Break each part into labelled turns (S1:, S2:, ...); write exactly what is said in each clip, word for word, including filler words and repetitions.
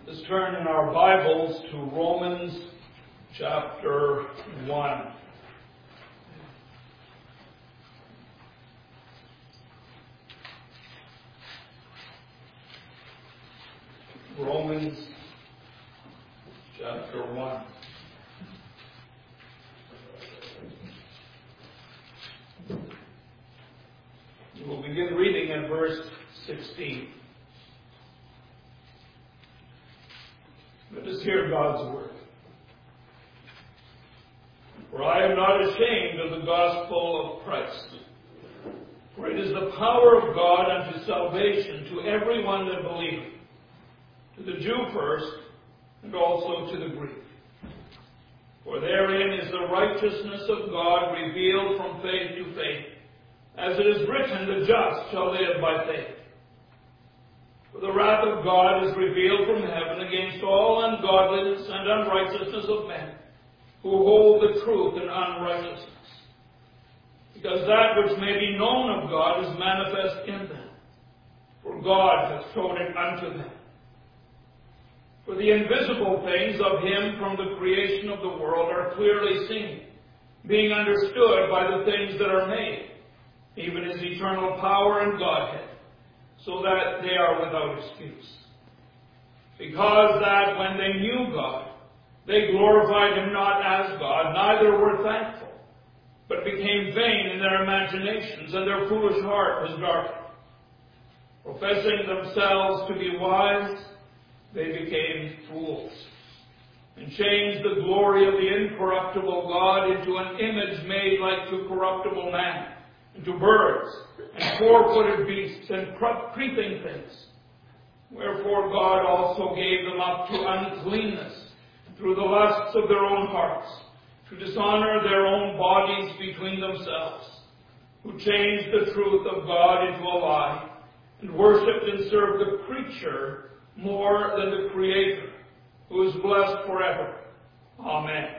S1: Let's turn in our Bibles to Romans chapter one. Romans chapter one. We'll begin reading in verse sixteen. Let us hear God's word. For I am not ashamed of the gospel of Christ, for it is the power of God unto salvation to everyone that believeth, to the Jew first, and also to the Greek. For therein is the righteousness of God revealed from faith to faith, as it is written, the just shall live by faith. For the wrath of God is revealed from heaven against all ungodliness and unrighteousness of men, who hold the truth in unrighteousness. Because that which may be known of God is manifest in them, for God hath shown it unto them. For the invisible things of him from the creation of the world are clearly seen, being understood by the things that are made, even his eternal power and Godhead, so that they are without excuse. Because that when they knew God, they glorified him not as God, neither were thankful, but became vain in their imaginations, and their foolish heart was darkened. Professing themselves to be wise, they became fools, and changed the glory of the incorruptible God into an image made like to corruptible man, and to birds, and four-footed beasts, and creeping things. Wherefore God also gave them up to uncleanness through the lusts of their own hearts, to dishonor their own bodies between themselves, who changed the truth of God into a lie, and worshipped and served the creature more than the Creator, who is blessed forever. Amen.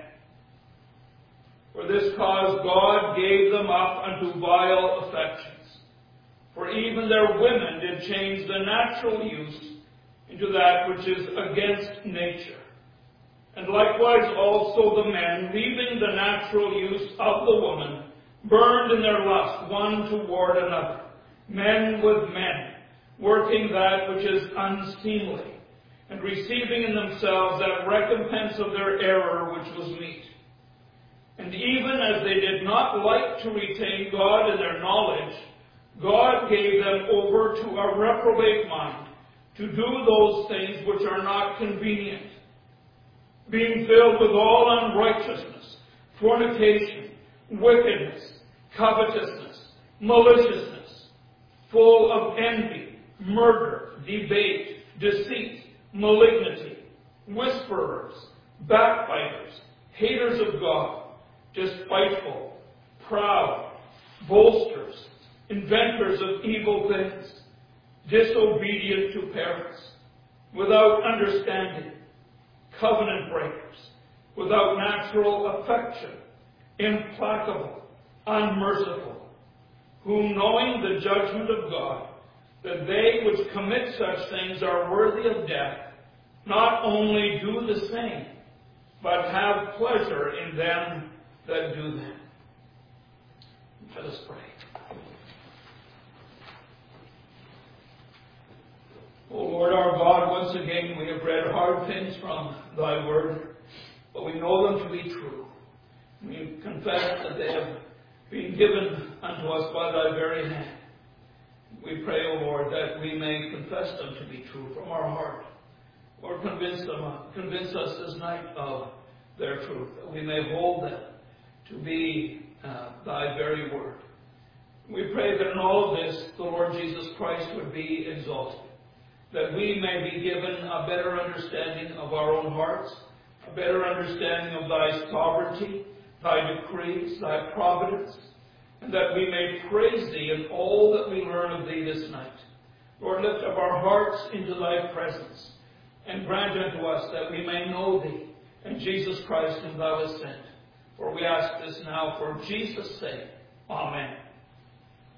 S1: For this cause God gave them up unto vile affections. For even their women did change the natural use into that which is against nature. And likewise also the men, leaving the natural use of the woman, burned in their lust one toward another, men with men, working that which is unseemly, and receiving in themselves that recompense of their error which was meet. And even as they did not like to retain God in their knowledge, God gave them over to a reprobate mind, to do those things which are not convenient, being filled with all unrighteousness, fornication, wickedness, covetousness, maliciousness, full of envy, murder, debate, deceit, malignity, whisperers, backbiters, haters of God, despiteful, proud, boasters, inventors of evil things, disobedient to parents, without understanding, covenant breakers, without natural affection, implacable, unmerciful, whom knowing the judgment of God, that they which commit such things are worthy of death, not only do the same, but have pleasure in them that do them. Let us pray. O Lord our God, once again we have read hard things from thy word, but we know them to be true. We confess that they have been given unto us by thy very hand. We pray, O Lord, that we may confess them to be true from our heart. Lord, convince them, convince us this night of their truth, that we may hold them to be uh, thy very word. We pray that in all of this, the Lord Jesus Christ would be exalted, that we may be given a better understanding of our own hearts, a better understanding of thy sovereignty, thy decrees, thy providence, and that we may praise thee in all that we learn of thee this night. Lord, lift up our hearts into thy presence, and grant unto us that we may know thee, and Jesus Christ whom thou hast sent. For we ask this now for Jesus' sake. Amen.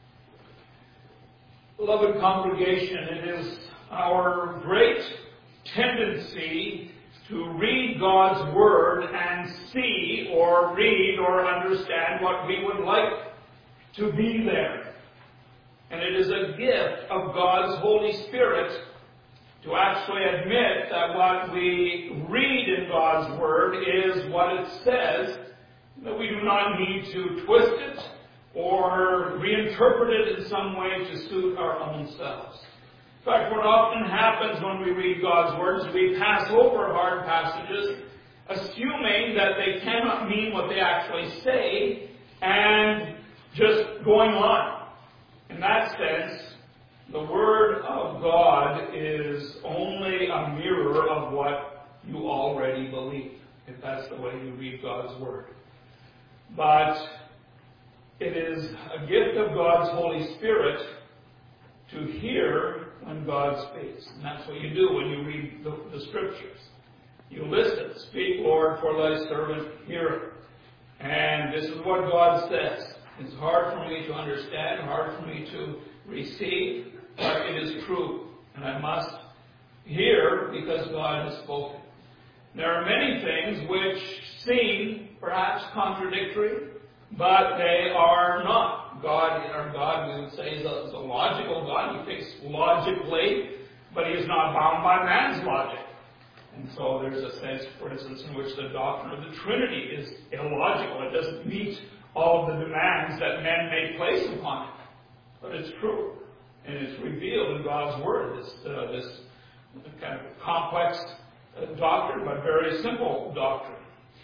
S1: Beloved congregation, it is our great tendency to read God's Word and see or read or understand what we would like to be there. And it is a gift of God's Holy Spirit to actually admit that what we read in God's Word is what it says, that we do not need to twist it or reinterpret it in some way to suit our own selves. In fact, what often happens when we read God's words, we pass over hard passages, assuming that they cannot mean what they actually say, and just going on. In that sense, the Word of God is only a mirror of what you already believe, if that's the way you read God's Word. But it is a gift of God's Holy Spirit to hear when God speaks. And that's what you do when you read the, the Scriptures. You listen. Speak, Lord, for thy servant heareth. And this is what God says. It's hard for me to understand, hard for me to receive, but it is true. And I must hear because God has spoken. There are many things which seem perhaps contradictory, but they are not. God, our God, we would say, is a, is a logical God. He thinks logically, but He is not bound by man's logic. And so there's a sense, for instance, in which the doctrine of the Trinity is illogical. It doesn't meet all of the demands that men may place upon it. But it's true. And it's revealed in God's Word, this, uh, this kind of complex uh, doctrine, but very simple doctrine.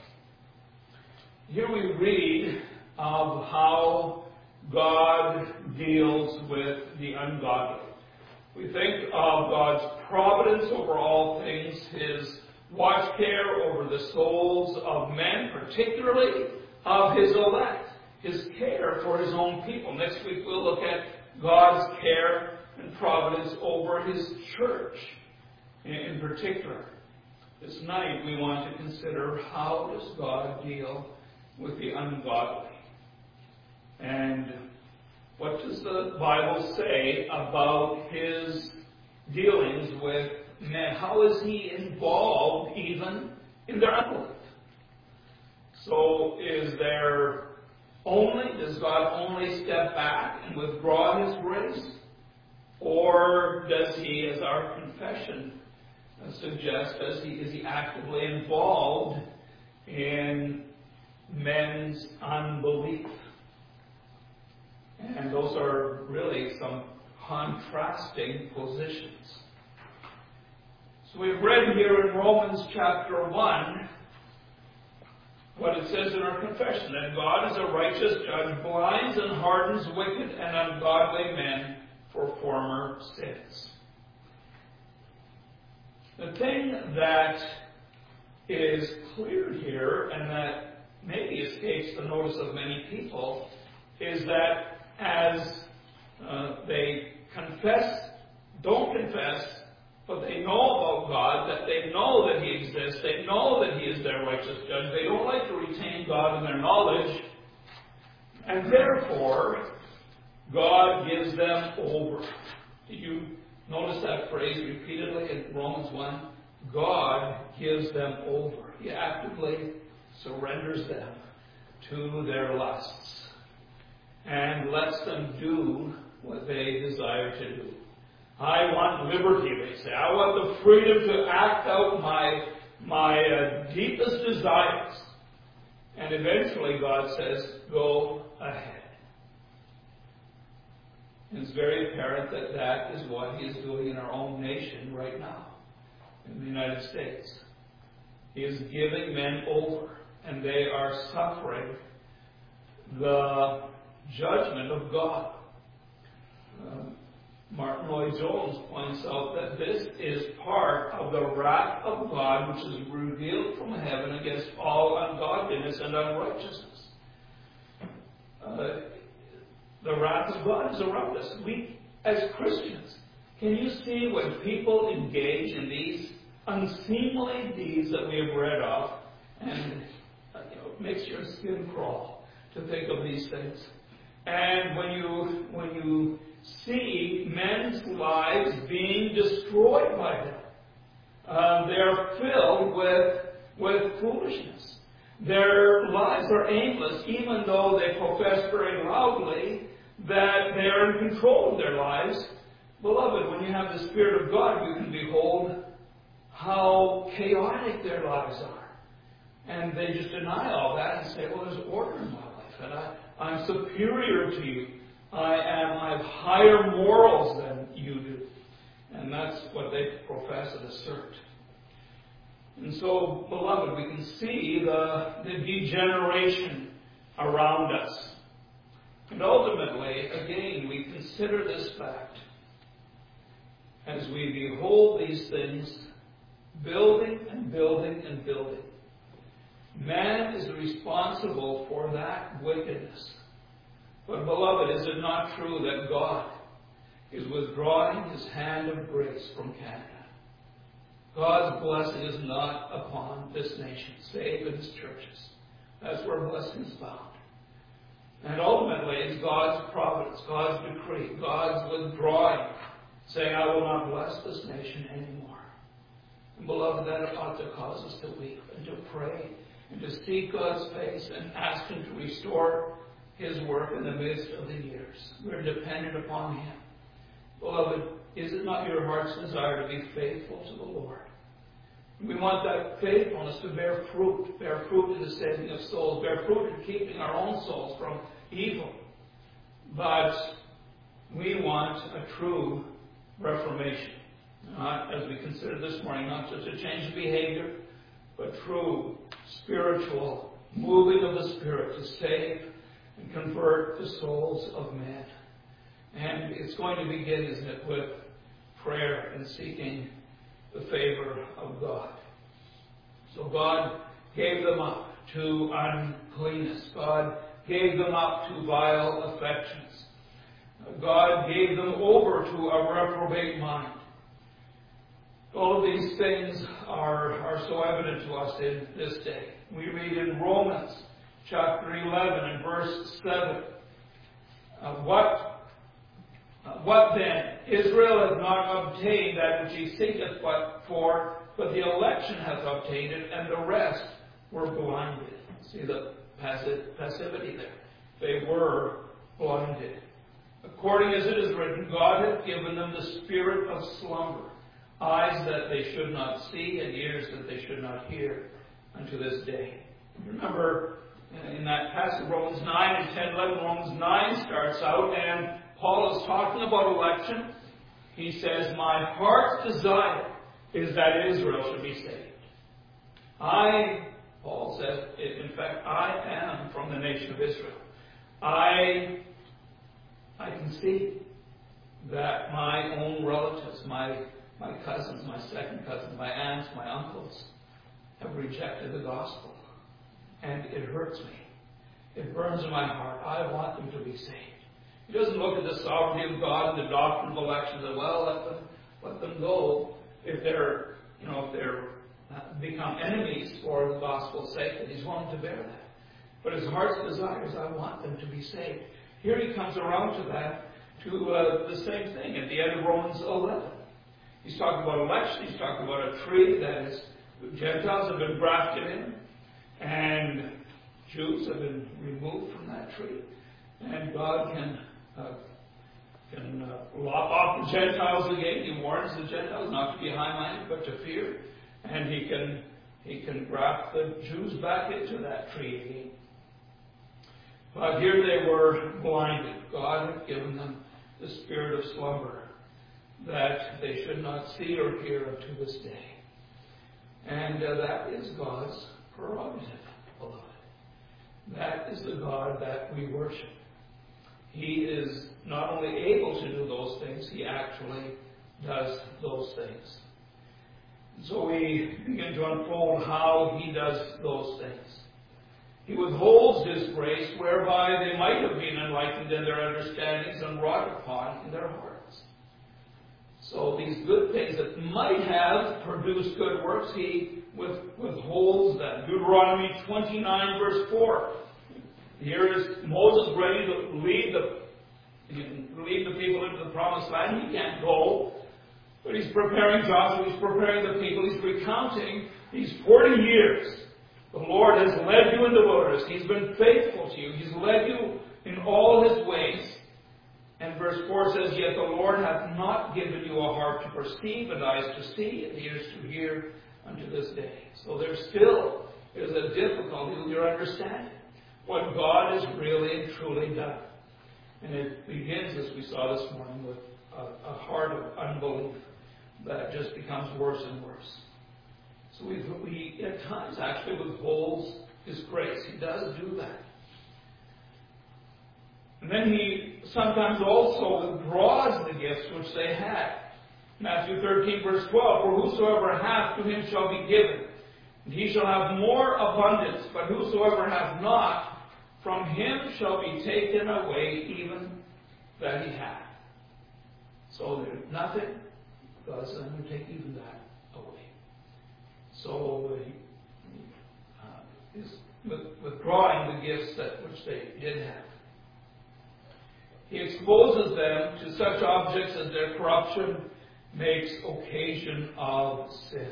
S1: Here we read of how God deals with the ungodly. We think of God's providence over all things, His watch care over the souls of men, particularly of His elect, His care for His own people. Next week we'll look at God's care and providence over His church in particular. This night we want to consider, how does God deal with the ungodly? And what does the Bible say about His dealings with men? How is He involved even in their unbelief? So is there only, does God only step back and withdraw His grace? Or does He, as our confession suggests, does he, is He actively involved in men's unbelief? And those are really some contrasting positions. So we've read here in Romans chapter one what it says in our confession, that God is a righteous judge, blinds and hardens wicked and ungodly men for former sins. The thing that is clear here, and that maybe escapes the notice of many people, is that as uh, they confess, don't confess, but they know about God, that they know that He exists, they know that He is their righteous judge, they don't like to retain God in their knowledge, and therefore God gives them over. Did you notice that phrase repeatedly in Romans one? God gives them over. He actively surrenders them to their lusts and lets them do what they desire to do. I want liberty, they say. I want the freedom to act out my, my uh, deepest desires. And eventually God says, go ahead. And it's very apparent that that is what He is doing in our own nation right now, in the United States. He is giving men over, and they are suffering the judgment of God. Um, Martin Lloyd-Jones points out that this is part of the wrath of God which is revealed from heaven against all ungodliness and unrighteousness. Uh, the wrath of God is around us. We, as Christians, can you see when people engage in these unseemly deeds that we have read of, and uh, you know, it makes your skin crawl to think of these things. And when you when you see men's lives being destroyed by them, Uh, they're filled with, with foolishness. Their lives are aimless, even though they profess very loudly that they are in control of their lives. Beloved, when you have the Spirit of God, you can behold how chaotic their lives are. And they just deny all that and say, well, there's order in my life, and I, I'm superior to you. I am, I have higher morals than you do. And that's what they profess and assert. And so, beloved, we can see the, the degeneration around us. And ultimately, again, we consider this fact as we behold these things building and building and building. Man is responsible for that wickedness. But, beloved, is it not true that God is withdrawing His hand of grace from Canada? God's blessing is not upon this nation, save in His churches. That's where blessing is found. And ultimately, it's God's providence, God's decree, God's withdrawing, saying, I will not bless this nation anymore. And beloved, that ought to cause us to weep and to pray and to seek God's face and ask Him to restore His work in the midst of the years. We're dependent upon Him. Beloved, is it not your heart's desire to be faithful to the Lord? We want that faithfulness to bear fruit, bear fruit in the saving of souls, bear fruit in keeping our own souls from evil. But we want a true reformation. Not, as we considered this morning, not just a change of behavior, but true spiritual moving of the Spirit to save and convert the souls of men. And it's going to begin, isn't it, with prayer and seeking the favor of God. So God gave them up to uncleanness. God gave them up to vile affections. God gave them over to a reprobate mind. All of these things are, are so evident to us in this day. We read in Romans chapter eleven and verse seven, uh, what, uh, what then? Israel hath not obtained that which he seeketh but for, but the election hath obtained it, and the rest were blinded. See the passive, passivity there. They were blinded. According as it is written, God hath given them the spirit of slumber, eyes that they should not see, and ears that they should not hear, unto this day. Remember, in that passage, Romans nine and ten, eleven, Romans nine starts out, and Paul is talking about election. He says, my heart's desire is that Israel should be saved. I, Paul says, in fact, I am from the nation of Israel. I, I can see that my own relatives, my My cousins, my second cousins, my aunts, my uncles have rejected the gospel. And it hurts me. It burns in my heart. I want them to be saved. He doesn't look at the sovereignty of God and the doctrine of election and say, well, let them, let them go if they're, you know, if they're uh, become enemies for the gospel's sake, and He's willing to bear that. But His heart's desire is, I want them to be saved. Here He comes around to that, to uh, the same thing at the end of Romans eleven. He's talking about election. He's talking about a tree that is, Gentiles have been grafted in, and Jews have been removed from that tree. And God can uh, can uh, lop off the Gentiles again. He warns the Gentiles not to be high-minded, but to fear. And He can He can graft the Jews back into that tree again. But here they were blinded. God had given them the spirit of slumber, that they should not see or hear unto this day. And uh, that is God's prerogative, beloved. That is the God that we worship. He is not only able to do those things, He actually does those things. And so we begin to unfold how He does those things. He withholds His grace whereby they might have been enlightened in their understandings and wrought upon in their hearts. So these good things that might have produced good works, He with, withholds them. Deuteronomy twenty-nine verse four. Here is Moses ready to lead the, lead the people into the promised land. He can't go But he's preparing Joshua, he's preparing the people, he's recounting these forty years. The Lord has led you in the wilderness. He's been faithful to you. He's led you in all his ways. And verse four says, Yet the Lord hath not given you a heart to perceive, and eyes to see, and ears to hear unto this day. So there still is a difficulty with your understanding what God has really and truly done. And it begins, as we saw this morning, with a, a heart of unbelief that just becomes worse and worse. So we, we at times actually withholds his grace. He does do that. And then he sometimes also withdraws the gifts which they had. Matthew thirteen, verse twelve, For whosoever hath, to him shall be given, and he shall have more abundance. But whosoever hath not, from him shall be taken away even that he hath. So there's nothing, God's going to take even that away. So he uh, is withdrawing the gifts that which they did have. He exposes them to such objects as their corruption makes occasion of sin.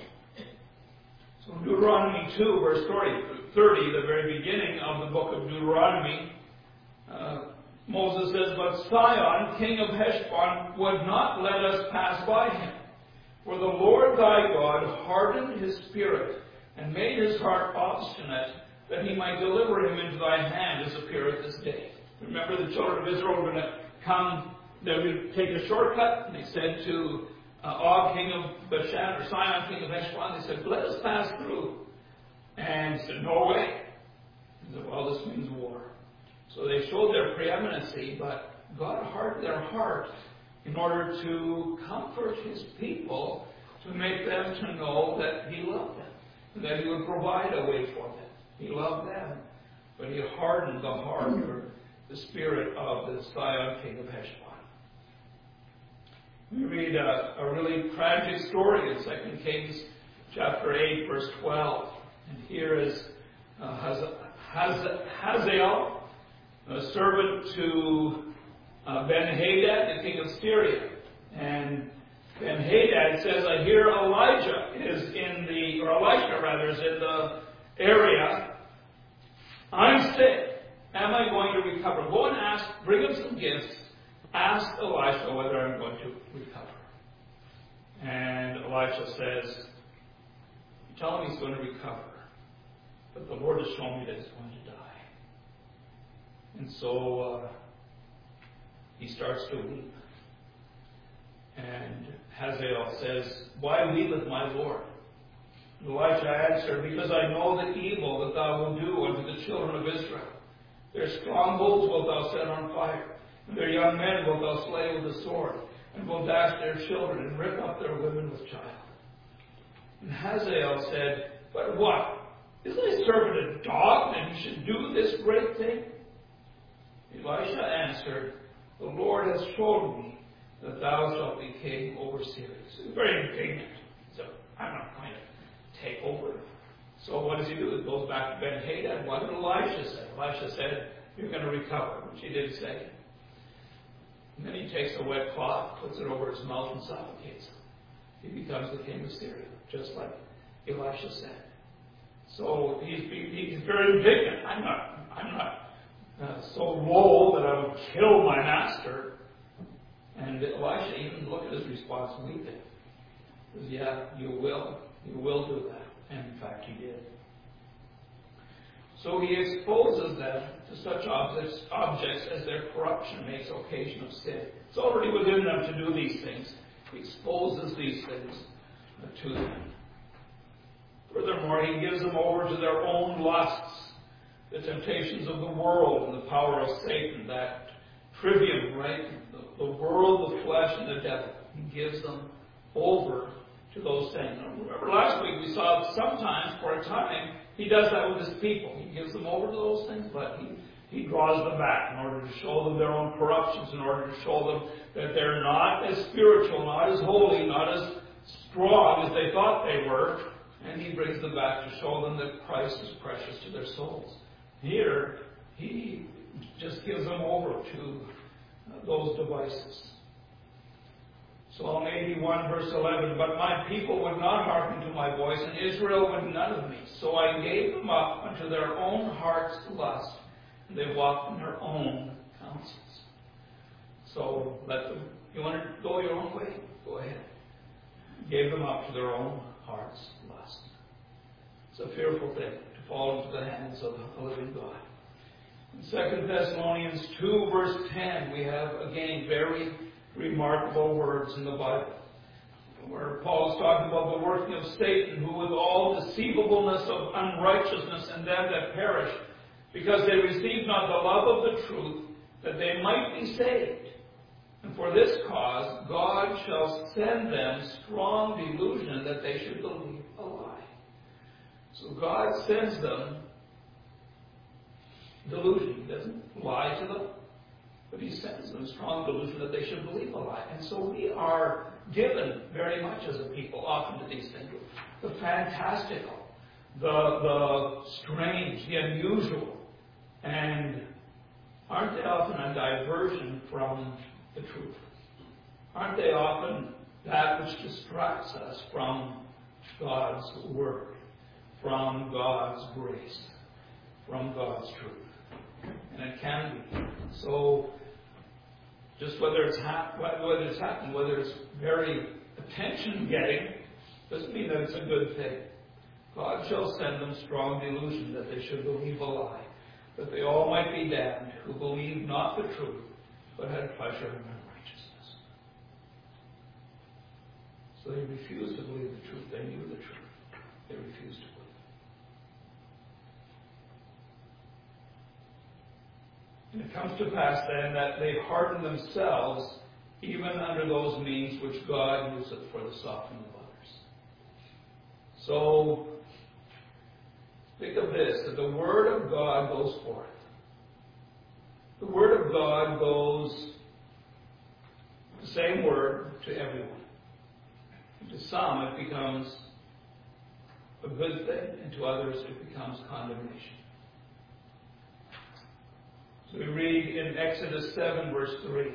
S1: So in Deuteronomy two, verse thirty, the very beginning of the book of Deuteronomy, uh, Moses says, But Sihon, king of Heshbon, would not let us pass by him. For the Lord thy God hardened his spirit, and made his heart obstinate, that he might deliver him into thy hand, as appeareth this day. Remember, the children of Israel were going to come, they would take a shortcut, and they said to uh, Og, king of Bashan, or Sihon, king of Heshbon, they said, Let us pass through. And he said, No way. He said, Well, this means war. So they showed their preeminency, but God hardened their heart in order to comfort his people, to make them to know that he loved them, and that he would provide a way for them. He loved them, but he hardened the heart, or the spirit of the Sihon, king of Heshbon. We read a, a really tragic story in Second Kings chapter eight, verse twelve. And here is uh, Haz- Haz- Hazael, a servant to uh, Ben-Hadad, the king of Syria. And Ben-Hadad says, I hear Elijah is in the, or Elisha rather, is in the area. I'm sick. Am I going to recover? Go and ask, bring him some gifts. Ask Elisha whether I'm going to recover. And Elisha says, tell him he's going to recover. But the Lord has shown me that he's going to die. And so uh, he starts to weep. And Hazael says, Why weepeth my Lord? And Elisha answered, Because I know the evil that thou wilt do unto the children of Israel. Their strongholds wilt thou set on fire, and their young men wilt thou slay with the sword, and wilt dash their children, and rip up their women with child. And Hazael said, But what? Is thy servant a dog that he should do this great thing? Elisha answered, The Lord has shown me that thou shalt be king over Syria. So he's very indignant. So I'm not going to take over. So what does he do? He goes back to Ben-Hadad. What did Elisha say? Elisha said, You're going to recover, which he did say. And then he takes a wet cloth, puts it over his mouth, and suffocates him. He becomes the king of Syria, just like Elisha said. So he's, he's very indignant. I'm not, I'm not uh, so low that I would kill my master. And Elisha even looked at his response and weeping. He says, Yeah, you will. You will do that. And in fact, he did. So he exposes them to such objects, objects as their corruption makes occasion of sin. It's already within them to do these things. He exposes these things to them. Furthermore, he gives them over to their own lusts, the temptations of the world and the power of Satan, that trivium, right? The, the world, the flesh, and the devil. He gives them over to those things. Now, remember last week we saw that sometimes, for a time, he does that with his people. He gives them over to those things, but he, he draws them back in order to show them their own corruptions, in order to show them that they're not as spiritual, not as holy, not as strong as they thought they were. And he brings them back to show them that Christ is precious to their souls. Here, he just gives them over to those devices. Psalm eighty-one, verse eleven, but my people would not hearken to my voice, and Israel would none of me. So I gave them up unto their own heart's lust, and they walked in their own counsels. So let them, you want to go your own way? Go ahead. Gave them up to their own heart's lust. It's a fearful thing to fall into the hands of a living God. In Second Thessalonians two, verse ten, we have again very remarkable words in the Bible, where Paul is talking about the working of Satan, who with all deceivableness of unrighteousness and them that perish, because they receive not the love of the truth, that they might be saved. And for this cause God shall send them strong delusion, that they should believe a lie. So God sends them delusion. He doesn't lie to them, but He sends them strong delusion that they should believe a lie. And so we are given very much as a people often to these things. The fantastical, the, the strange, the unusual. And aren't they often a diversion from the truth? Aren't they often that which distracts us from God's Word, from God's grace, from God's truth? And it can be. So, just whether it's, hap- whether it's happening, whether it's very attention-getting, doesn't mean that it's a good thing. God shall send them strong delusion, that they should believe a lie, that they all might be damned, who believed not the truth, but had pleasure in unrighteousness. So they refused to believe the truth. They knew the truth. They refused to believe. And it comes to pass then that they harden themselves even under those means which God useth for the softening of others. So, think of this, that the Word of God goes forth. The Word of God goes, the same Word, to everyone. And to some it becomes a good thing, and to others it becomes condemnation. So we read in Exodus seven, verse three.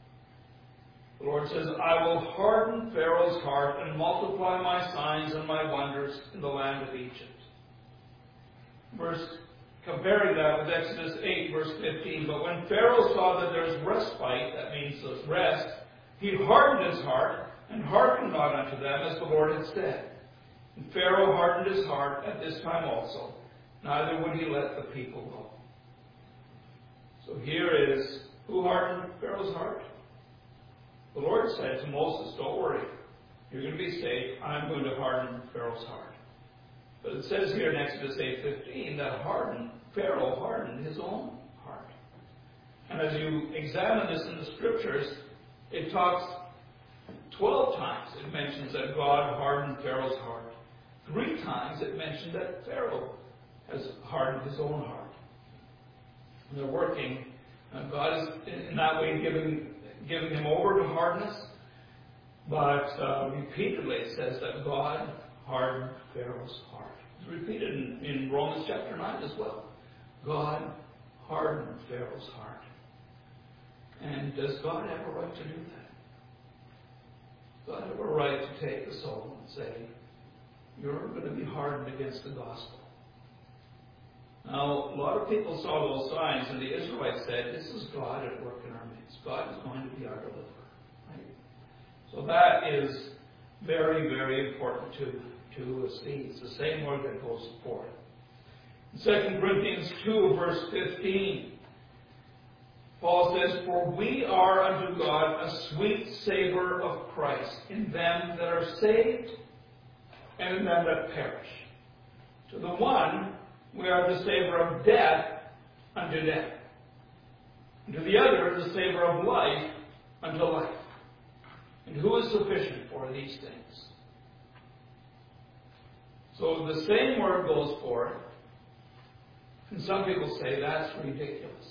S1: The Lord says, I will harden Pharaoh's heart and multiply my signs and my wonders in the land of Egypt. Verse, comparing that with Exodus eight, verse fifteen. But when Pharaoh saw that there was respite, that means there's rest, he hardened his heart and hearkened not unto them as the Lord had said. And Pharaoh hardened his heart at this time also, neither would he let the people go. So here is, who hardened Pharaoh's heart? The Lord said to Moses, don't worry, you're going to be safe. I'm going to harden Pharaoh's heart. But it says here in Exodus eight fifteen that hardened, Pharaoh hardened his own heart. And as you examine this in the Scriptures, it talks twelve times. It mentions that God hardened Pharaoh's heart. Three times it mentioned that Pharaoh has hardened his own heart. And they're working. Uh, God is in that way giving, giving him over to hardness. But uh, repeatedly it says that God hardened Pharaoh's heart. It's repeated in, in Romans chapter nine as well. God hardened Pharaoh's heart. And does God have a right to do that? God have a right to take the soul and say, you're going to be hardened against the gospel. Now, a lot of people saw those signs, and the Israelites said, this is God at work in our midst. God is going to be our deliverer. Right? So that is very, very important to, to see. It's the same word that goes forth. In Second Corinthians two, verse fifteen, Paul says, for we are unto God a sweet savor of Christ in them that are saved and in them that perish. To the one, we are the savor of death unto death. And to the other, the savor of life unto life. And who is sufficient for these things? So the same word goes forth, and some people say that's ridiculous.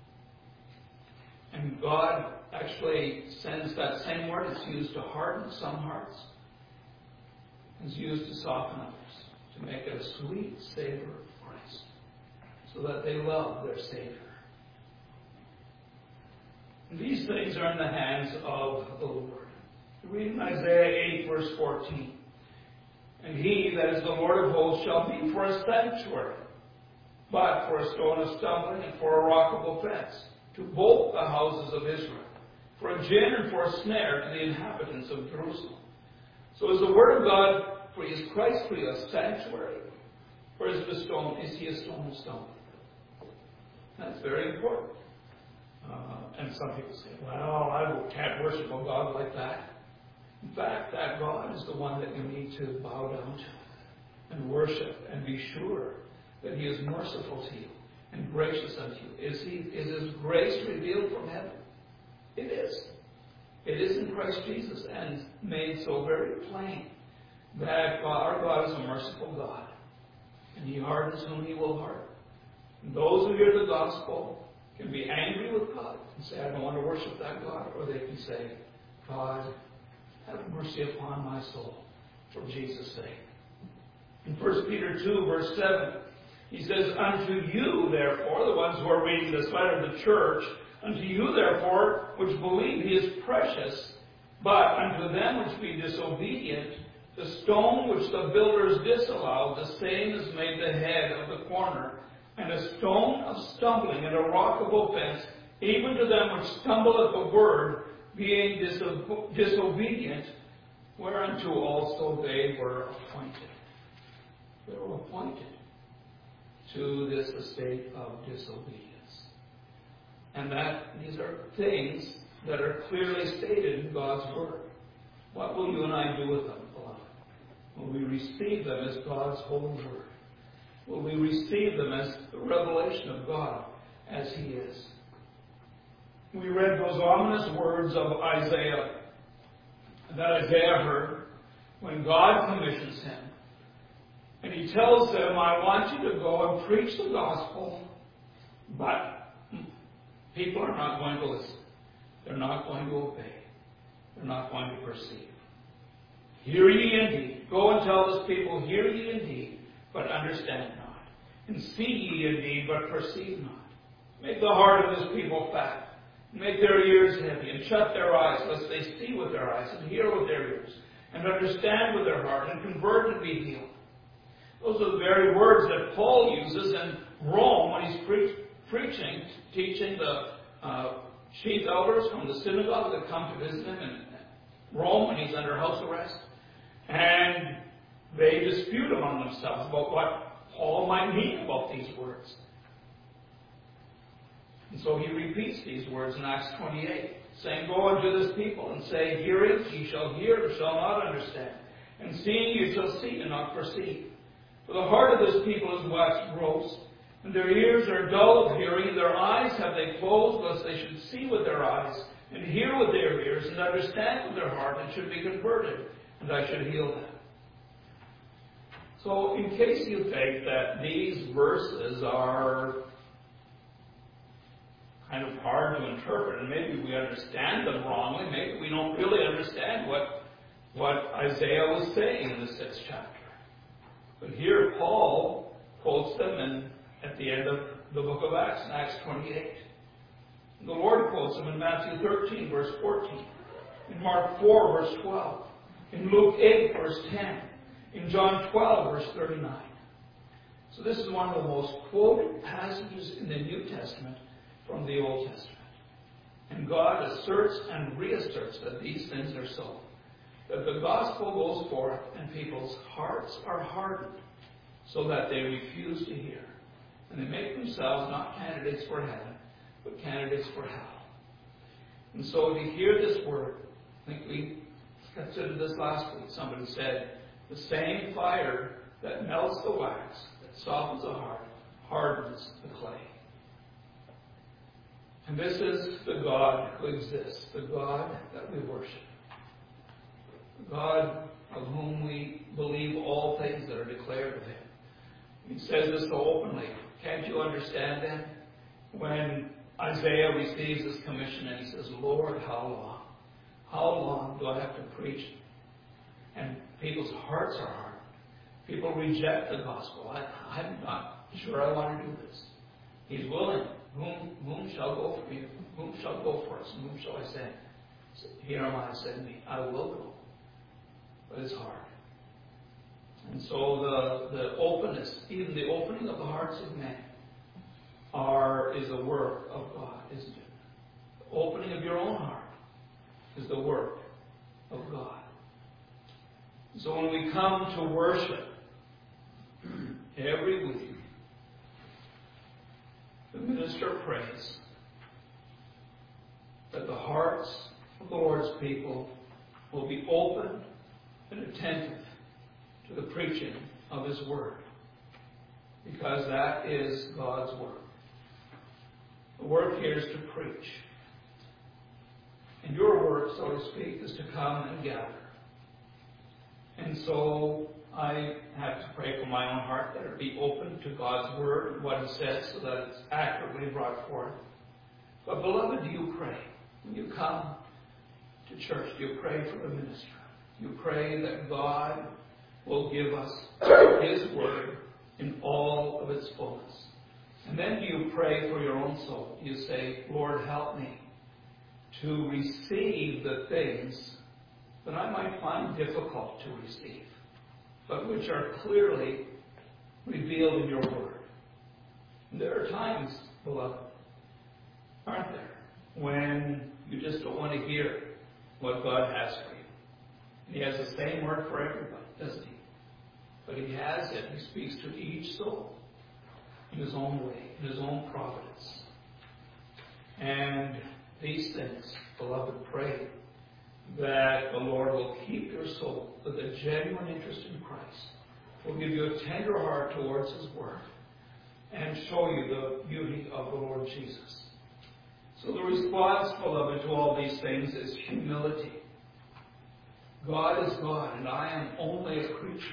S1: And God actually sends that same word. It's used to harden some hearts. It's used to soften others, to make it a sweet savor of Christ, so that they love their Savior. And these things are in the hands of the Lord. Read in Isaiah eight, verse fourteen. And he, that is the Lord of hosts, shall be for a sanctuary, but for a stone of stumbling and for a rock of offense, to both the houses of Israel, for a gin and for a snare to the inhabitants of Jerusalem. So is the word of God, for is Christ for you a sanctuary, or is, the stone, is he a stone of stumbling? That's very important. Uh, and some people say, well, I can't worship a God like that. In fact, that God is the one that you need to bow down to and worship and be sure that he is merciful to you and gracious unto you. Is he? Is his grace revealed from heaven? It is. It is in Christ Jesus and made so very plain that God, our God is a merciful God, and he hardens whom he will harden. And those who hear the gospel can be angry with God and say, I don't want to worship that God. Or they can say, God, have mercy upon my soul for Jesus' sake. In First Peter two, verse seven, he says, unto you, therefore, the ones who are reading this letter to the church, unto you, therefore, which believe he is precious, but unto them which be disobedient, the stone which the builders disallowed, the same is made the head of the corner, and a stone of stumbling and a rock of offense, even to them which stumble at the word, being diso- disobedient, whereunto also they were appointed. They were appointed to this estate of disobedience. And that these are things that are clearly stated in God's Word. What will you and I do with them, beloved? Will we receive them as God's holy Word? Will we receive them as the revelation of God as He is? We read those ominous words of Isaiah that Isaiah heard when God commissions him. And he tells them, I want you to go and preach the gospel, but people are not going to listen. They're not going to obey. They're not going to perceive. Hear ye indeed. Go and tell this people, hear ye indeed, but understand not. And see ye indeed, but perceive not. Make the heart of this people fat. Make their ears heavy, and shut their eyes, lest they see with their eyes, and hear with their ears, and understand with their heart, and convert and be healed. Those are the very words that Paul uses in Rome when he's pre- preaching, teaching the uh, chief elders from the synagogue that come to visit him in Rome when he's under house arrest. And they dispute among themselves about what Paul might mean about these words. And so he repeats these words in Acts twenty-eight, saying, go unto this people and say, hearing ye shall hear and shall not understand, and seeing ye shall see and not perceive. For the heart of this people is waxed gross, and their ears are dull of hearing, and their eyes have they closed, lest they should see with their eyes, and hear with their ears, and understand with their heart, and should be converted, and I should heal them. So, in case you think that these verses are kind of hard to interpret, and maybe we understand them wrongly, maybe we don't really understand what, what Isaiah was saying in the sixth chapter. But here Paul quotes them in, at the end of the book of Acts, in Acts twenty-eight. And the Lord quotes them in Matthew thirteen, verse fourteen, in Mark four, verse twelve, in Luke eight, verse ten, in John twelve, verse thirty-nine. So this is one of the most quoted passages in the New Testament from the Old Testament. And God asserts and reasserts that these things are so. That the gospel goes forth and people's hearts are hardened so that they refuse to hear. And they make themselves not candidates for heaven, but candidates for hell. And so to hear this word, I think we considered this last week. Somebody said, the same fire that melts the wax, that softens the heart, hardens the clay. And this is the God who exists, the God that we worship. The God of whom we believe all things that are declared of Him. He says this so openly. Can't you understand then? When Isaiah receives this commission and he says, Lord, how long? How long do I have to preach? And people's hearts are hardened. People reject the gospel. I, I'm not sure I want to do this. He's willing. Whom, whom shall go for me? Whom shall go for us? And whom shall I send? Here am I, send me. I will go. But it's hard. And so the, the openness, even the opening of the hearts of men, are is a work of God, isn't it? The opening of your own heart is the work of God. So when we come to worship every week, the minister prays that the hearts of the Lord's people will be open and attentive to the preaching of His Word, because that is God's work. The work here is to preach. And your work, so to speak, is to come and gather. And so I have to pray for my own heart that it be open to God's Word and what He says so that it's accurately brought forth. But beloved, do you pray? When you come to church, do you pray for the minister? Do you pray that God will give us His Word in all of its fullness? And then do you pray for your own soul? You say, Lord, help me to receive the things that I might find difficult to receive, but which are clearly revealed in your Word. And there are times, beloved, aren't there, when you just don't want to hear what God has for you. And He has the same word for everybody, doesn't He? But He has it. He speaks to each soul in His own way, in His own providence. And these things, beloved, pray that the Lord will keep your soul with a genuine interest in Christ, will give you a tender heart towards His Word, and show you the beauty of the Lord Jesus. So the response, beloved, to all these things is humility. God is God, and I am only a creature.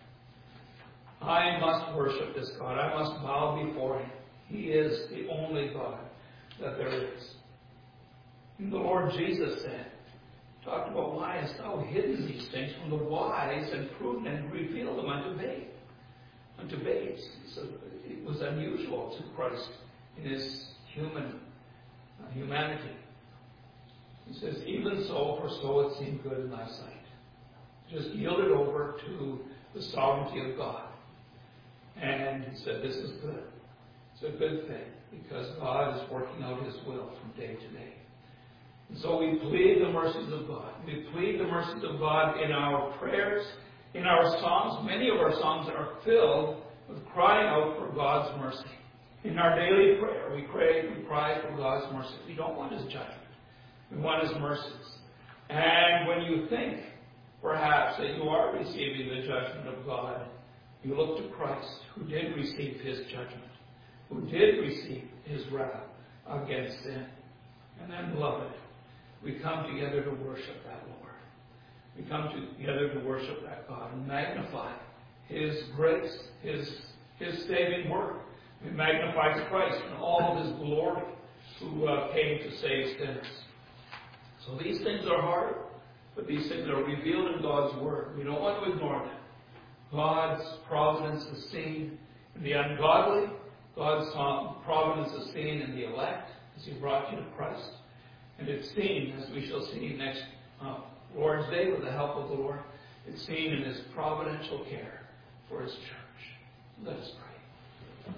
S1: I must worship this God. I must bow before Him. He is the only God that there is. And the Lord Jesus said, talked about, why hast thou hidden these things from the wise and prudent and revealed them unto babes? Unto babes. So it was unusual to Christ in His human uh, humanity. He says, even so, for so it seemed good in thy sight. Just yield it over to the sovereignty of God. And He said, this is good. It's a good thing, because God is working out His will from day to day. And so we plead the mercies of God. We plead the mercies of God in our prayers, in our songs. Many of our songs are filled with crying out for God's mercy. In our daily prayer, we pray, we cry for God's mercy. We don't want His judgment. We want His mercies. And when you think, perhaps, that you are receiving the judgment of God, you look to Christ, who did receive His judgment, who did receive His wrath against sin. And then, beloved, we come together to worship that Lord. We come together to worship that God and magnify His grace, His, His saving work. We magnify Christ in all of His glory, who uh, came to save sinners. So these things are hard, but these things are revealed in God's Word. We don't want to ignore them. God's providence is seen in the ungodly. God's providence is seen in the elect, as He brought you to Christ. And it's seen, as we shall see next uh, Lord's Day with the help of the Lord, it's seen in His providential care for His church. Let us pray.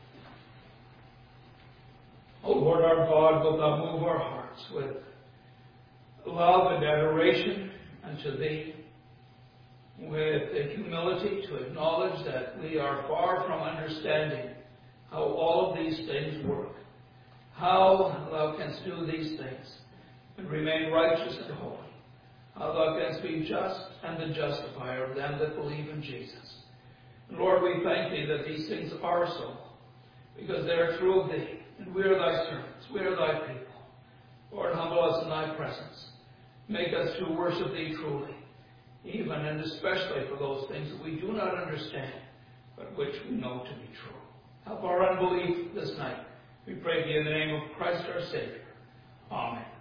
S1: O Lord our God, wilt Thou move our hearts with love and adoration unto Thee, with the humility to acknowledge that we are far from understanding how all of these things work, how Thou canst do these things and remain righteous and holy, how Thou canst be just and the justifier of them that believe in Jesus. And Lord, we thank Thee that these things are so, because they are true of Thee, and we are Thy servants, we are Thy people. Lord, humble us in Thy presence. Make us to worship Thee truly, even and especially for those things that we do not understand, but which we know to be true. Help our unbelief this night. We pray Thee in the name of Christ our Savior. Amen.